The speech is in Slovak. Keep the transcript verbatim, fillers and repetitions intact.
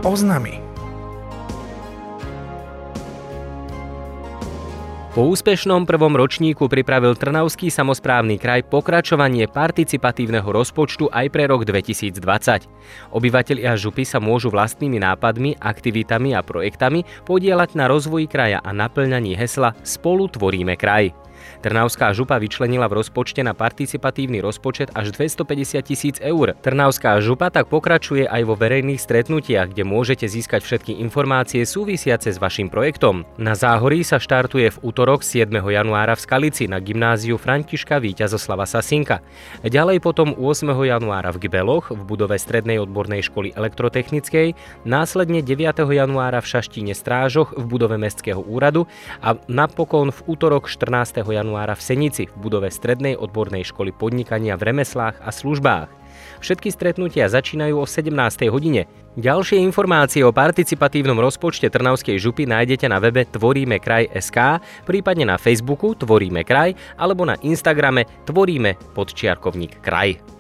oznami. Po úspešnom prvom ročníku pripravil Trnavský samosprávny kraj pokračovanie participatívneho rozpočtu aj pre rok dvetisícdvadsať. Obyvatelia župy sa môžu vlastnými nápadmi, aktivitami a projektami podieľať na rozvoji kraja a naplňaní hesla Spolu tvoríme kraj. Trnavská župa vyčlenila v rozpočte na participatívny rozpočet až dvestopäťdesiat tisíc eur. Trnavská župa tak pokračuje aj vo verejných stretnutiach, kde môžete získať všetky informácie súvisiace s vašim projektom. Na Záhorí sa štartuje v utorok siedmeho januára v Skalici na gymnáziu Františka Víťazoslava Sasinka. Ďalej potom ôsmeho januára v Gbeloch v budove Strednej odbornej školy elektrotechnickej, následne deviateho januára v Šaštíne Strážoch v budove Mestského úradu a napokon v utorok štrnásteho januára v Senici v budove Strednej odbornej školy podnikania v remeslách a službách. Všetky stretnutia začínajú o sedemnástej hodine. Ďalšie informácie o participatívnom rozpočte Trnavskej župy nájdete na webe tvoríme kraj bodka es ká, prípadne na Facebooku Tvoríme kraj alebo na Instagrame Tvoríme podčiarkovník kraj.